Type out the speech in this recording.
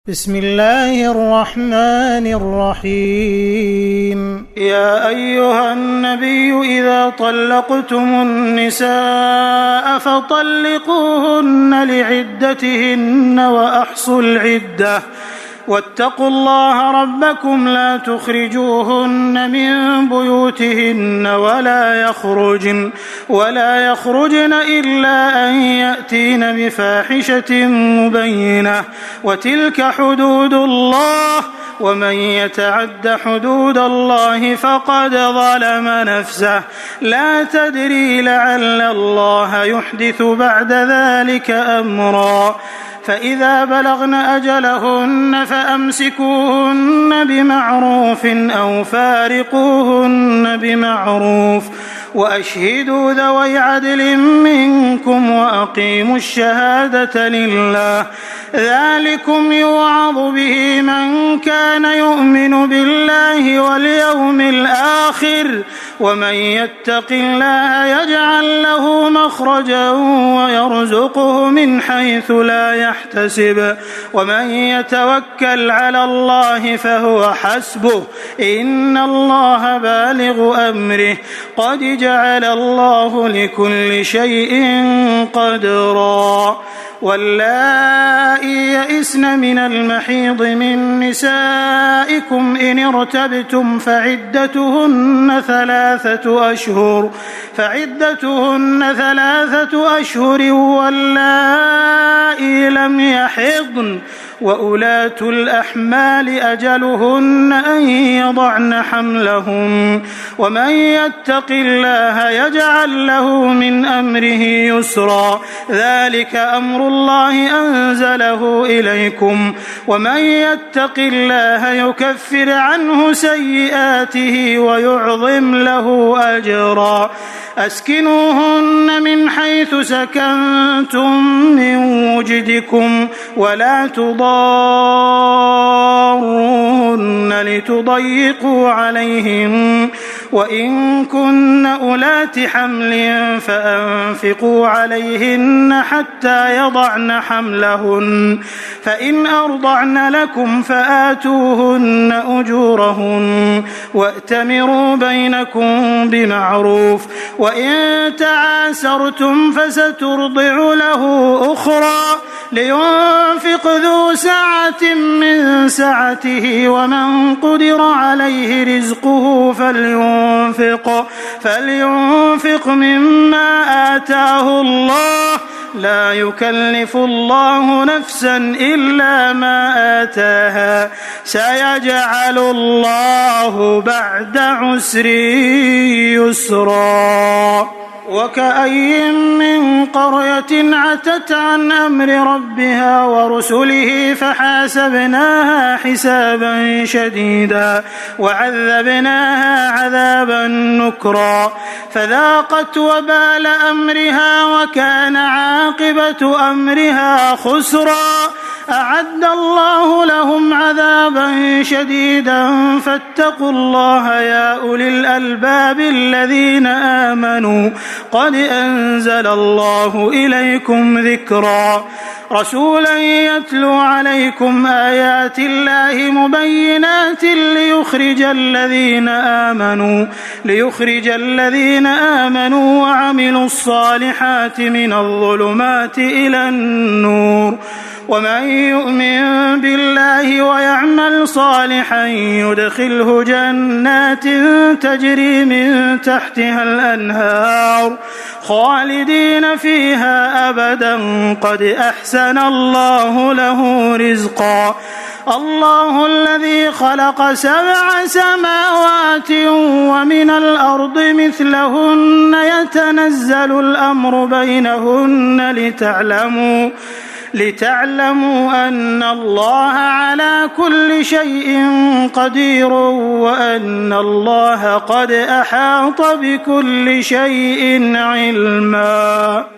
بسم الله الرحمن الرحيم. يا أيها النبي إذا طلقتم النساء فطلقوهن لعدتهن وأحصوا العدة واتقوا الله ربكم لا تخرجوهن من بيوتهن ولا يخرجن إلا أن يأتين بفاحشة مبينة وتلك حدود الله ومن يتعد حدود الله فقد ظلم نفسه لا تدري لعل الله يحدث بعد ذلك أمرا فإذا بلغن أجلهن فأمسكوهن بمعروف أو فارقوهن بمعروف وأشهدوا ذوي عدل منكم وأقيموا الشهادة لله ذلكم يوعظ به من كان يؤمن بالله واليوم الآخر ومن يتق الله يجعل له مخرجا ويرزقه من حيث لا يحتسب ومن يتوكل على الله فهو حسبه إن الله بالغ أمره قد جعل الله لكل شيء قدرا واللائي يئسن من المحيض من نسائكم إن ارتبتم فعدتهن ثلاثة أشهر واللائي لم يحضن وأولاة الأحمال أجلهن أن يضعن حملهن ومن يتق الله يجعل له من أمره يسرا ذلك أمر الله أنزله إليكم ومن يتق الله يكفر عنه سيئاته ويعظم له أجرا أسكنوهن من حيث سكنتم من وجدكم ولا تضاروهن لتضيقوا عليهم وإن كن أولات حمل فأنفقوا عليهن حتى يضعن حملهن فإن أرضعن لكم فآتوهن أجورهن وأتمروا بينكم بمعروف وإن تعاسرتم فسترضع له أخرى لينفق ذو سعة من سعته ومن قدر عليه رزقه فلينفق مما آتاه الله لا يكلف الله نفسا إلا ما آتاها سيجعل الله بعد عسر يسرا وكأي من قرية عتت عن أمر ربها ورسله فحاسبناها حسابا شديدا وعذبناها عذابا نكرا فذاقت وبال أمرها وكان عاقبة أمرها خسرا أعد الله لهم عذابا شديدا فاتقوا الله يا أولي الألباب الذين آمنوا قد أنزل الله إليكم ذكرا رسولا يتلو عليكم آيات الله مبينات ليخرج الذين آمنوا وعملوا الصالحات من الظلمات إلى النور ومن يؤمن بالله ويعمل صالحا يدخله جنات تجري من تحتها الأنهار خالدين فيها أبدا قد أحسن الله له رزقا الله الذي خلق 7 سماوات ومن الأرض مثلهن يتنزل الأمر بينهن لتعلموا أن الله على كل شيء قدير وأن الله قد أحاط بكل شيء علما.